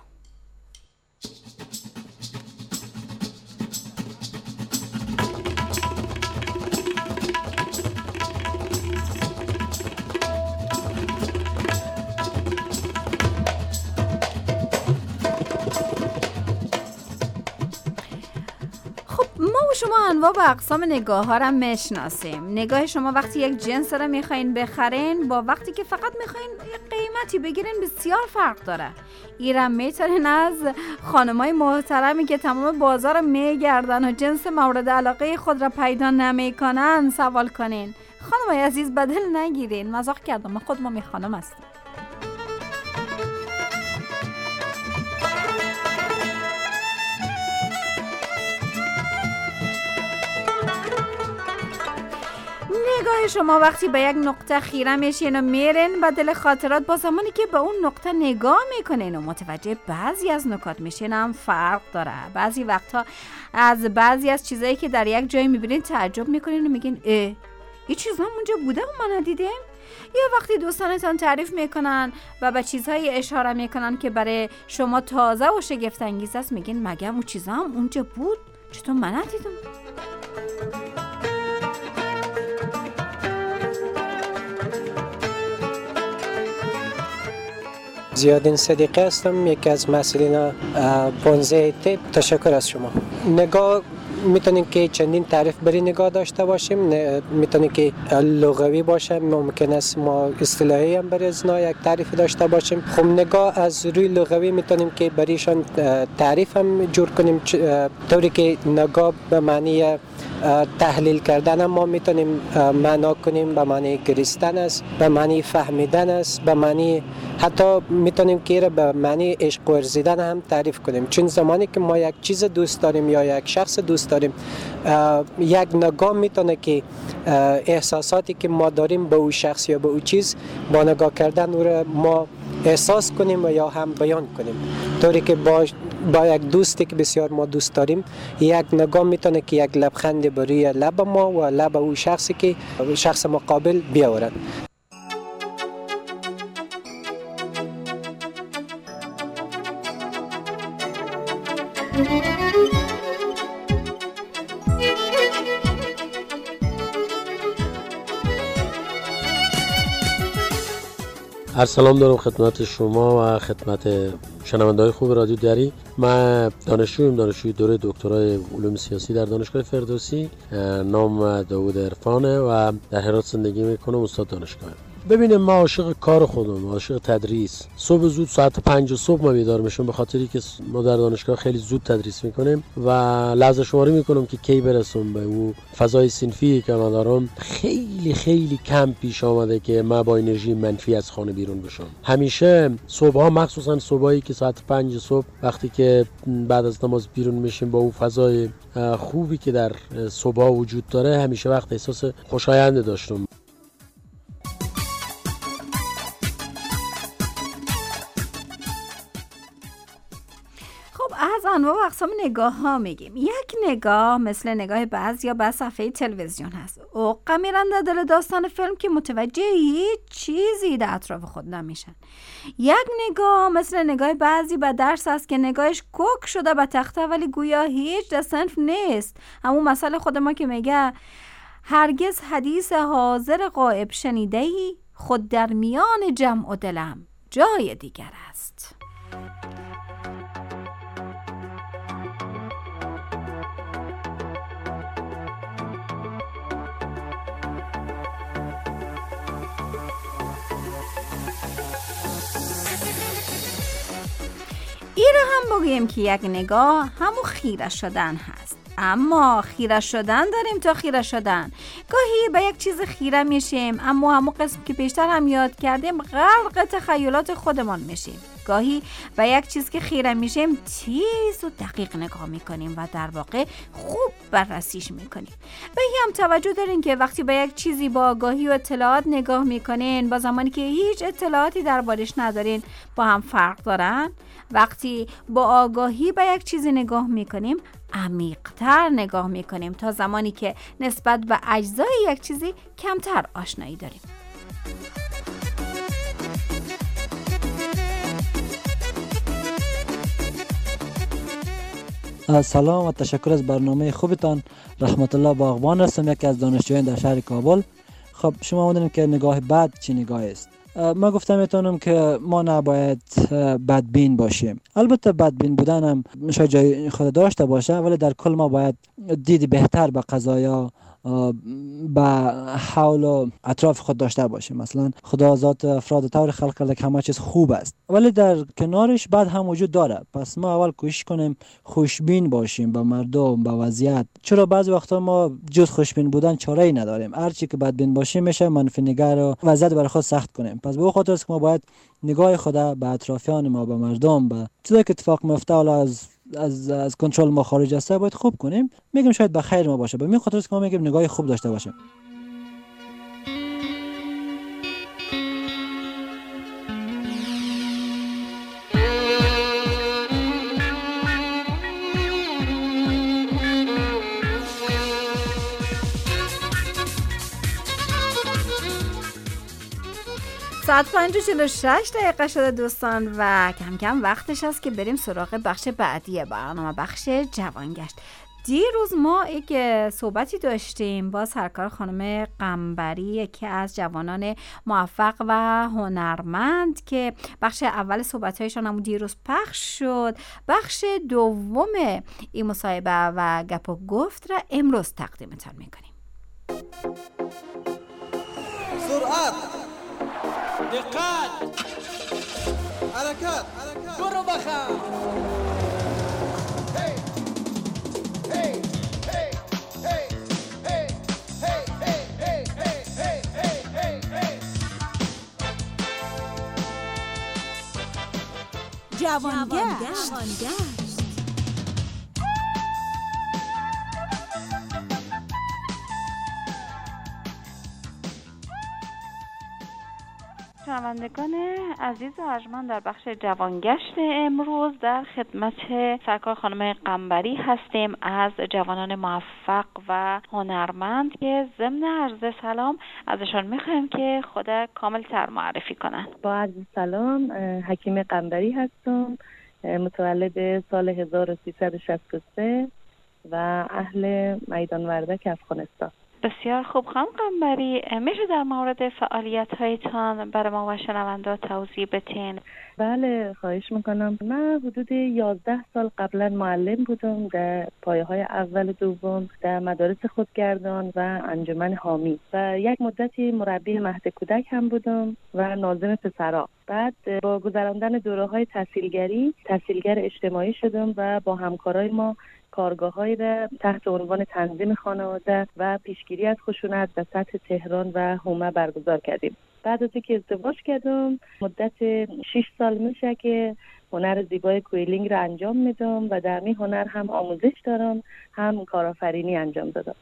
شما انواع و اقسام نگاه ها را میشناسیم. نگاه شما وقتی یک جنس را میخواین بخرین با وقتی که فقط میخواین یک قیمتی بگیرین بسیار فرق داره. ایران میتونین از خانمای محترمی که تمام بازار میگردن و جنس مورد علاقه خود را پیدا نمیکنن سوال کنین. خانمای عزیز بدل نگیرین، مزاح کردم، من خود می خانم هستم. نگاه شما وقتی به یک نقطه خیره میشین و میرین به دل خاطرات، با زمانی که به اون نقطه نگاه میکنین و متوجه بعضی از نکات میشین هم فرق داره. بعضی وقتها از بعضی از چیزایی که در یک جایی میبینین تعجب میکنین و میگین این چیزا اونجا بوده و ما ندیدیم. یا وقتی دوستانتان تعریف میکنن و به چیزهای اشاره میکنن که برای شما تازه و شگفت انگیز است، میگین مگه اون چیزا هم اونجا بود؟ چطور من ندیدم؟
زیادین صدیقی هستم، یکی از مسئولین 15 تیپ. تشکر از شما. نگاه میتونیم که چندین تعریف بری نگاه داشته باشیم. میتونیم که لغوی باشه، ممکن است ما اصطلاحی هم برای ازنا یک تعریف داشته باشیم. خب نگاه از روی لغوی میتونیم که بریشان تعریف هم جور کنیم، طوری که نگاه به معنی تحلیل کردن ما میتونیم معنا کنیم، به معنی گریستن است، به معنی فهمیدن است، به معنی حتی میتونیم که به معنی عشق ورزیدن هم تعریف کنیم. چون زمانی که ما یک چیز دوست داریم یا یک شخص دوست داریم، یک نگاه میتونه که احساساتی که ما داریم به او شخص یا به او چیز با نگاه کردن او را ما احساس کنیم و یا هم بیان کنیم. طوری که با یک دوستی که بسیار ما دوست داریم، یک نگاه میتونه که یک لبخند بروی لب ما و لب او شخصی که شخص مقابل بیاورد.
سلام دارم خدمت شما و خدمت شنونده‌های خوب رادیو دری. من دانشجوی دوره دکترای علوم سیاسی در دانشگاه فردوسی. نام داوود عرفانه و در هرات زندگی میکنم، استاد دانشگاه. ببینیم، ما عاشق کار خودم، عاشق تدریس. صبح زود ساعت 5 صبح ما بیدار میشم، به خاطری که ما در دانشگاه خیلی زود تدریس میکنیم و لحظه شماری میکنم که کی برسم به اون فضای صنفی که من دارم. خیلی کم پیش آمده که من با انرژی منفی از خانه بیرون بشم. همیشه صبح‌ها، مخصوصا صبحایی که ساعت 5 صبح وقتی که بعد از نماز بیرون میشیم با اون فضای خوبی که در صبح‌ها وجود داره، همیشه وقت احساس خوشایند داشتم.
از انواع و اقسام نگاه ها میگیم. یک نگاه مثل نگاه بعض یا به صفحه تلویزیون هست. اوقا میرن در دل داستان فیلم که متوجه هیچ چیزی در اطراف خود نمیشن. یک نگاه مثل نگاه بعضی به درس است که نگاهش کوک شده به تخته ولی گویا هیچ در صنف نیست. همون مسئله خود ما که میگه هرگز حدیث حاضر غائب شنیده‌ای، خود در میان جمع و دلم جای دیگر است. این رو هم بگیم که یک نگاه همون خیره شدن هست. اما خیره شدن داریم تا خیره شدن. گاهی به یک چیز خیره میشیم اما همون قسم که پیشتر هم یاد کردیم غرق تخیلات خودمان میشیم. گاهی به یک چیز که خیره میشیم تیز و دقیق نگاه میکنیم و در واقع خوب بررسیش میکنیم. و هم توجه دارین که وقتی به یک چیزی با آگاهی و اطلاعات نگاه میکنین با زمانی که هیچ اطلاعاتی دربارش ندارین با هم فرق دارن. وقتی با آگاهی به یک چیزی نگاه میکنیم عمیق‌تر نگاه میکنیم تا زمانی که نسبت به اجزای یک چیزی کمتر آشنایی داریم.
سلام و تشکر از برنامه خوبتان. رحمت الله باغبان هستم، یکی از دانشجویان در شهر کابل. خب شما می‌دونید که نگاه بد چه نگاهی است. ما گفتم میتونم که ما نباید بدبین باشیم. البته بدبین بودن هم شاید جای خود داشته باشه، ولی در کل ما باید دید بهتر به قضایا به حول و اطراف خود داشته باشیم. مثلا خدا ذات افراد طور خلق کرده که همه چیز خوب است، ولی در کنارش بد هم وجود داره. پس ما اول کوشش کنیم خوشبین باشیم به مردم، به وضعیت، چرا بعضی وقتا ما جز خوشبین بودن چاره‌ای نداریم. هر چی که بدبین باشیم میشه منفی نگر و وضعیت برای خود سخت کنیم. پس به اون خاطر است که ما باید نگاه خدا به اطرافیان ما، به مردم، به چیزایی که اتفاق میفته حالا از کنترل ما خارج است باید خوب کنیم. میگم شاید به خیر ما باشه. به این خاطر است که ما میگیم نگاه خوب داشته باشیم.
ساعت 5:46 شده دوستان و کم کم وقتش است که بریم سراغ بخش بعدی برنامه، بخش جوانگشت. دیروز ما یک صحبتی داشتیم با سرکار خانم قنبری، یکی از جوانان موفق و هنرمند که بخش اول صحبت‌هایشان هم دیروز پخش شد. بخش دوم این مصاحبه و گپ و گفت را امروز تقدیمتان می‌کنیم.
سرعت، دقت، حرکت، برو بخم.
جوانگشت.
شنوندگان عزیز و ارجمند، در بخش جوانگشت امروز در خدمت سرکار خانم قنبری هستیم از جوانان موفق و هنرمند که ضمن عرض سلام ازشان میخوایم که خود کاملتر معرفی کنند.
با عرض سلام، حکیم قنبری هستم، متولد سال 1363 و اهل میدان وردک افغانستان.
بسیار خوب خانم قنبری، میشه در مورد فعالیت‌هایتان برای ما و شنوندا توضیح بدین؟
بله خواهش میکنم. من حدود 11 سال قبلا معلم بودم در پایه‌های اول دوم در مدارس خودگردان و انجمن حامی و یک مدتی مربی مهد کودک هم بودم و ناظم پسرا. بعد با گذراندن دوره‌های تحصیلگر اجتماعی شدم و با همکارای ما کارگاه‌هایی را تحت عنوان تنظیم خانواده و پیشگیری از خشونت در سطح تهران و حومه برگزار کردیم. بعد از اینکه ازدواج کردم مدت 6 سال میشه که هنر زیبای کویلینگ را انجام میدم و در این هنر هم آموزش دارم، هم کارآفرینی انجام دادم.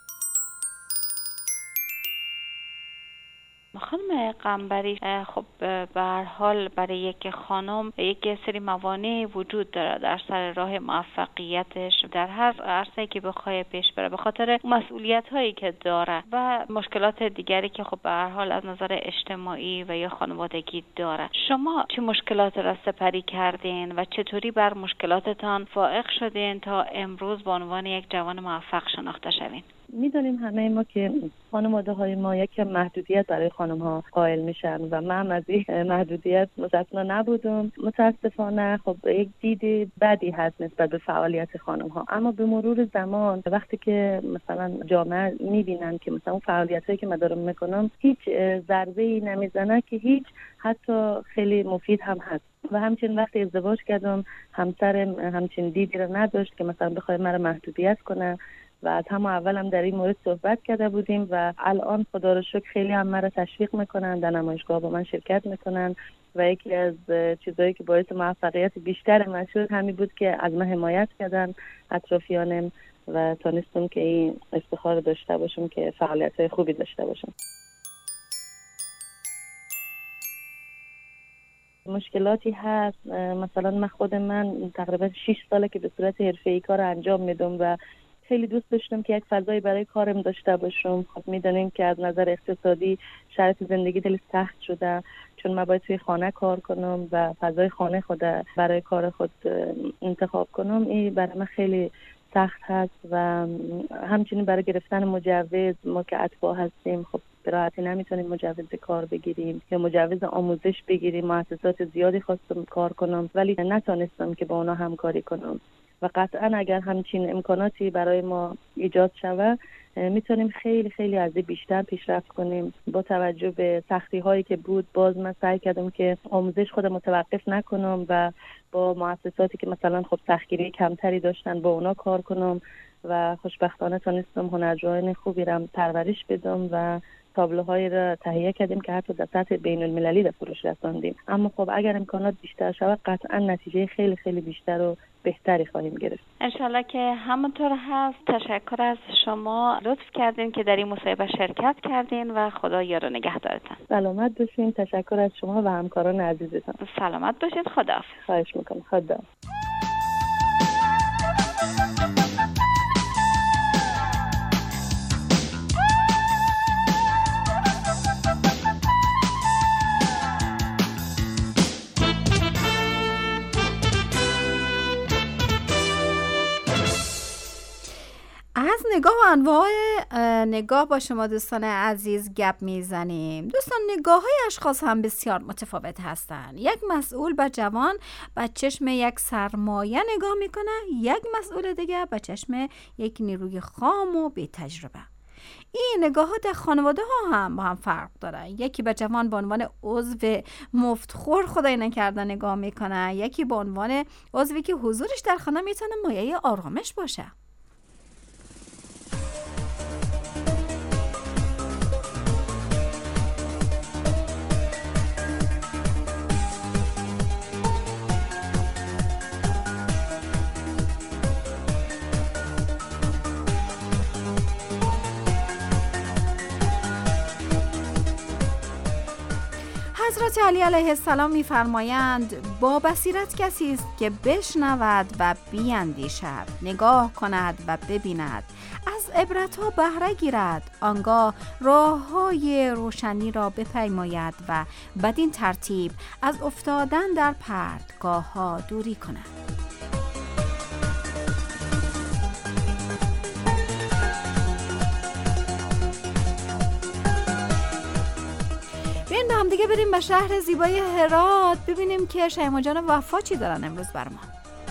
خانم قنبری، خب به هر حال برای یک خانم یک سری موانع وجود داره در سر راه موفقیتش در هر عرصه‌ای که بخواد پیش بره، به خاطر مسئولیت هایی که داره و مشکلات دیگری که خب به هر حال از نظر اجتماعی و یا خانوادگی داره. شما چه مشکلات را سپری کردین و چطوری بر مشکلاتتان فائق شدین تا امروز به عنوان یک جوان موفق شناخته شوین؟
میدونیم همه ما که خانواده های ما یک محدودیت برای خانم ها قائل میشن و من از این محدودیت مستثنا نبودم. متاسفانه خب یک دید بدی هست نسبت به فعالیت خانم ها، اما به مرور زمان وقتی که مثلا جامعه میبینن که مثلا اون فعالیت هایی که من دارم میکنم هیچ ضربه‌ای نمیزنه که هیچ حتی خیلی مفید هم هست. و همچنین وقتی ازدواج کردم همسرم همچین دیدی رو نداشت که مثلا بخواد مرا محدودیت کنه و از همون اول هم در این مورد صحبت کرده بودیم و الان خدا رو شکر خیلی هم مرا تشویق میکنن، در نمایشگاه با من شرکت میکنن و یکی از چیزایی که باعث موفقیت بیشتر من شد همین بود که از من حمایت کردن اطرافیانم و تونستم که این افتخار داشته باشم که فعالیت‌های خوبی داشته باشم. مشکلاتی هست، مثلا من تقریبا 6 ساله که به صورت حرفه‌ای کار انجام میدم و خیلی دوست داشتم که یک فضایی برای کارم داشته باشم. خب میدونیم که از نظر اقتصادی شرایط زندگی خیلی سخت شده، چون من باید توی خانه کار کنم و فضای خانه خود برای کار خود انتخاب کنم. این برای من خیلی سخت هست و همچنین برای گرفتن مجوز ما که اتباع هستیم خب به راحتی نمیتونیم مجوز کار بگیریم یا مجوز آموزش بگیریم. مؤسسات زیادی خواستم کار کنم ولی نتونستم که با اونا همکاری کنم و قطعا اگر همچین امکاناتی برای ما ایجاد شود میتونیم خیلی خیلی از بیشتر پیشرفت کنیم. با توجه به سختی هایی که بود باز من سعی کردم که آموزش خودم متوقف نکنم و با مؤسساتی که مثلا خب سختگیری کمتری داشتن با اونا کار کنم و خوشبختانه تونستم هنرجویان خوبی را پرورش بدم و تابلوهایی را تهیه کردیم که حتی در سطح بین المللی در فروش رساندیم. اما خب اگر امکانات بیشتر شود قطعا نتیجه خیلی خیلی بیشتر و بهتری خواهیم گرفت.
انشالله که همونطور هست. تشکر از شما، لطف کردین که در این مصاحبه شرکت کردین و خدا یار و نگهدارتون.
سلامت باشین. تشکر از شما و همکاران عزیزتان.
سلامت باشین. خداحافظ.
خواهش میکنم. خدا.
از نگاه و انواع نگاه با شما دوستان عزیز گپ میزنیم. دوستان نگاه های اشخاص هم بسیار متفاوت هستند. یک مسئول به جوان با چشم یک سرمایه نگاه میکنه، یک مسئول دیگه با چشم یک نیروی خام و بی تجربه. این نگاه ها در خانواده ها هم با هم فرق داره. یکی به جوان به عنوان عضو مفتخور خدای نکرده نگاه میکنه، یکی به عنوان عضوی که حضورش در خانه میتونه مایه آرامش باشه. حضرت علی علیه السلام می‌فرمایند با بصیرت کسی است که بشنود و بیندیشد، نگاه کند و ببیند، از عبرت‌ها بهره گیرد، آنگاه راه‌های روشنی را بپیماید و بدین ترتیب از افتادن در پرتگاه‌ها دوری کند. بیاین هم دیگه بریم به شهر زیبای هرات ببینیم که شیما جان وفا چی دارن امروز بر ما.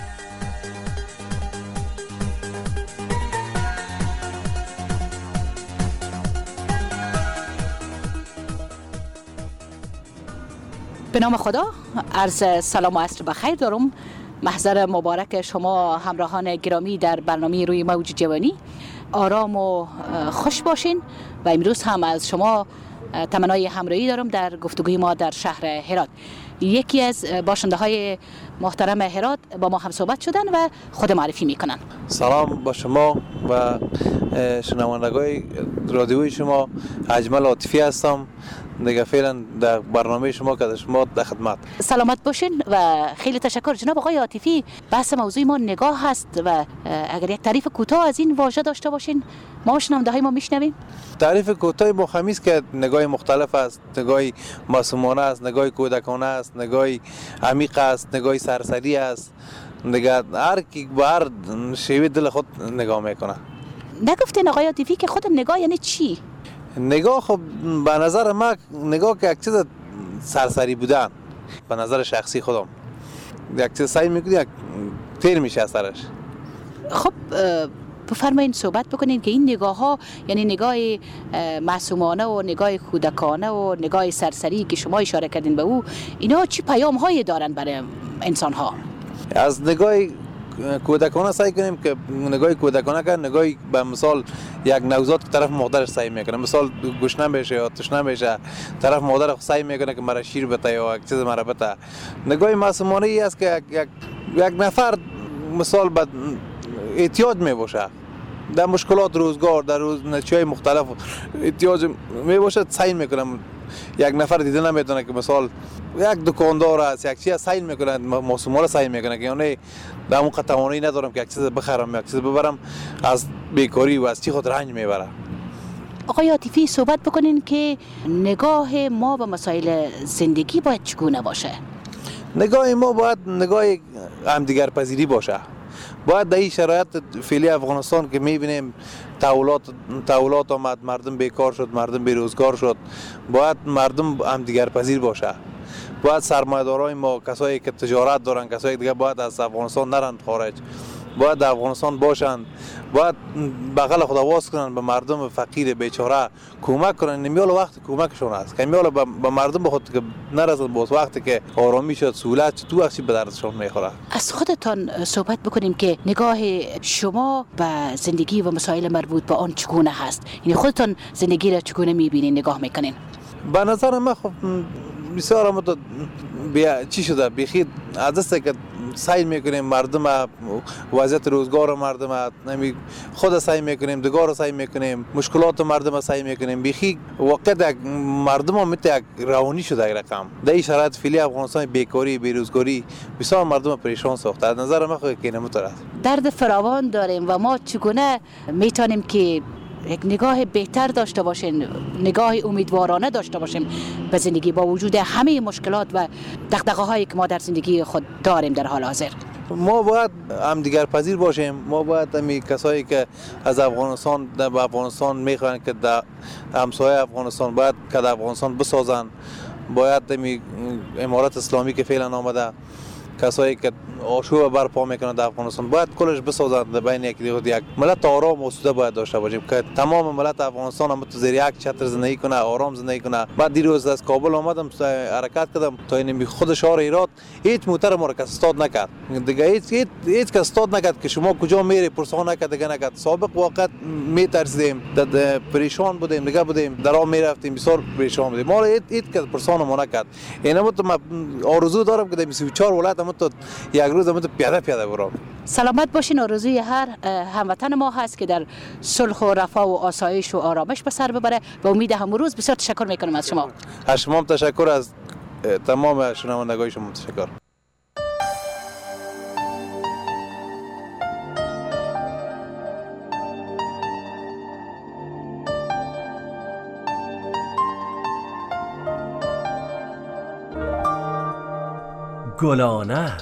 به نام خدا، عرض سلام و عصر بخیر دارم. محضر مبارک شما همراهان گرامی در برنامه روی موج جوانی. آرام و خوش باشین و امروز هم از شما تمنای همراهی دارم در گفتگوی ما در شهر هرات. یکی از باشنده های محترم هرات با ما هم صحبت شدن و خود معرفی میکنن.
سلام با شما و شنوندگان رادیوی شما. اجمل عاطفی هستم، دیگه فعلا در برنامه شما که شما در خدمت.
سلامت باشین و خیلی تشکر جناب آقای عاطفی. بحث موضوع ما نگاه هست و اگر یک تعریف کوتاه از این واژه داشته باشین ما شنونده های ما میشنویم.
تعریف کوتاه مفهومی است که نگاه مختلف است، نگاه معصومانه است، نگاه کودکانه است، نگاه عمیق است، نگاه سرسری است. دیگه هر کی به هر شیوه دل خود نگاه میکنه.
نگفتین آقای عاطفی که خود نگاه یعنی چی؟
نگاه خب به نظر من نگاه که یک چیز سرسری بودن، به نظر شخصی خودم یک چیز سعی میکنی یک تیر میشه از سرش.
خب بفرمایید صحبت بکنید که این نگاه ها یعنی نگاه معصومانه و نگاه کودکانه و نگاه سرسری که شما اشاره کردین به او، اینا چی پیام هایی دارن برای انسان ها؟
از نگاه کودکانه سعی کنیم که نگاه کودکانه کنیم، نگاهی به مثال یک نوزاد که طرف مادرش سعی میکنه، مثال گشنه بشه یا تشنه بشه، طرف مادر سعی میکنه که مرا شیر بده یا یک چیز مرا بده. نگاه معصومانه ای است که یک نفر مثال به احتیاج می باشه، در مشکلات روزگار در نتیجه‌های مختلف احتیاج می باشه، سعی میکنم. یک نفر دیده نمیتونه که مثال یک دکاندار است یک چیز سعی میکنه، معصومانه سعی میکنه که یعنی در اون توانایی ندارم که یک چیز بخرم یک چیز ببرم، از بیکاری و از چی خود رنج میبره.
آقای عاطفی صحبت بکنین که نگاه ما به مسائل زندگی باید چگونه باشه؟
نگاه ما باید نگاه همدیگر پذیری باشه. باید در این شرایط فعلی افغانستان که میبینیم تحولات آمد، مردم بیکار شد، مردم بیروزگار شد، باید مردم همدیگر پذیر باشه. باید سرمایه‌دارای ما، کسایی که تجارت دارن، کسایی دیگه باید از افغانستان نرند خارج، باید در افغانستان باشند، باید بغل خود آواز کنن، به مردم فقیر بیچاره کمک کنن. نمیال وقت کمکشون است که نمیال به مردم بخواد که نرسن باز وقتی که آرامی شد سهولت تو وقتی به دردشون میخوره.
از خودتان صحبت بکنیم که نگاه شما به زندگی و مسائل مربوط به آن چگونه هست؟ یعنی خودتان زندگی را چگونه میبینین، نگاه میکنین؟
به نظر من خب بسیار هم چی شده بخید از دست که سعی میکنیم مردم وضعیت روزگار مردم خود سعی میکنیم، دگار سعی میکنیم، مشکلات مردم سعی میکنیم. بخی وقت مردم هم مثل یک روانی شده یک رقم. در این شرایط فعلی افغانستان بیکاری بیروزگاری بسیار مردم پریشان ساخته. از نظر من خود که نمیتونه.
درد فراوان داریم و ما چگونه میتونیم که یک نگاه بهتر داشته باشیم، نگاه امیدوارانه داشته باشیم به زندگی با وجود همه مشکلات و دغدغه‌هایی که ما در زندگی خود داریم در حال حاضر؟
ما باید همدیگر پذیر باشیم. ما باید همین کسایی که از افغانستان به افغانستان میخوان که در همسایه افغانستان باید که در افغانستان بسازن، باید همین امارت اسلامی که فعلا آمده کسایی که آشوب برپا میکنند در افغانستان باید کلش بسازند بین یک ملت آرام و آسوده باید داشته باشیم که تمام ملت افغانستان هم تو زیر یک چتر زندگی کنه، آرام زندگی کنه. بعد دیروز از کابل آمدم حرکت کردم تا این خود شهر هرات هیچ موتر ما را کس استاد نکرد دیگه، هیچ کس استاد نکرد که شما کجا میری پرسان نکرد دیگه نکرد. سابق وقت میترسیدیم، پریشان بودیم دیگه بودیم، درام میرفتیم بسیار پریشان بودیم. ما هیچ کس پرسان ما نکرد. اینا من آرزو دارم که در 24 ولایت هم تو یک روز هم تو پیاده برام.
سلامت باشین. آرزوی هر هموطن ما هست که در صلح و رفاه و آسایش و آرامش به سر ببره. به امید همون روز. بسیار تشکر میکنم از شما.
از شما هم تشکر، از تمام شنوندگان شما تشکر.
گلانه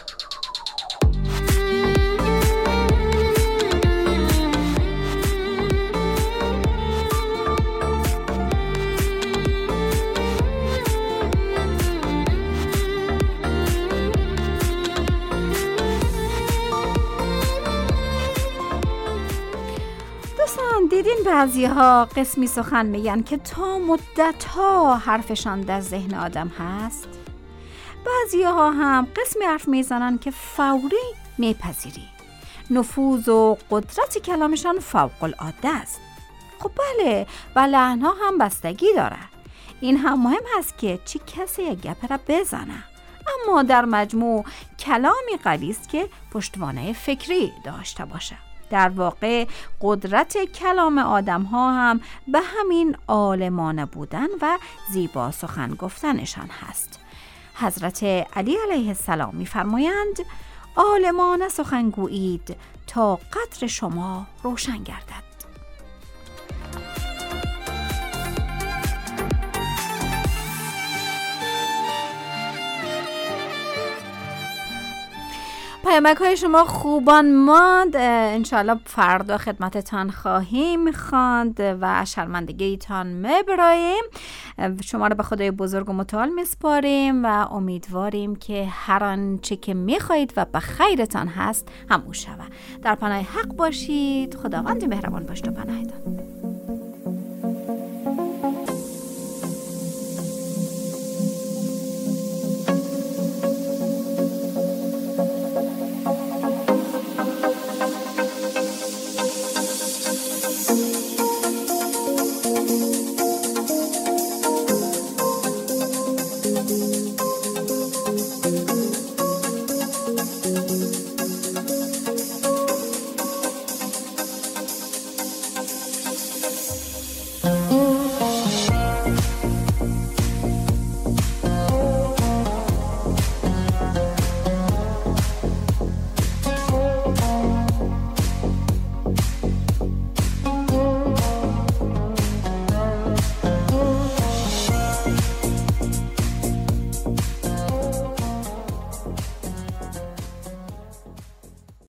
دیدین بعضی ها قسمی سخن میگن که تا مدت ها حرفشان در ذهن آدم هست. بعضی ها هم قسمی حرف میزنن که فوری میپذیری. نفوذ و قدرت کلامشان فوق العاده است. خب بله، و لحن ها هم بستگی داره. این هم مهم هست که چی کسی یک گپ را بزنه. اما در مجموع کلامی قوی است که پشتوانه فکری داشته باشه. در واقع قدرت کلام آدم ها هم به همین عالمانه بودن و زیبا سخن گفتنشان هست. حضرت علی علیه السلام می‌فرمایند عالمانه سخن گویید تا قدر شما روشن گردد. پیامک های شما خوبان ماند. انشالله فردا خدمتتان خواهیم خواند و از شرمندگیتان میبراییم. شما را به خدای بزرگ و متعال میسپاریم و امیدواریم که هر آنچه که میخواهید و به خیرتان هست همون شود. در پناه حق باشید. خداوند مهربان پشت و پناهتان.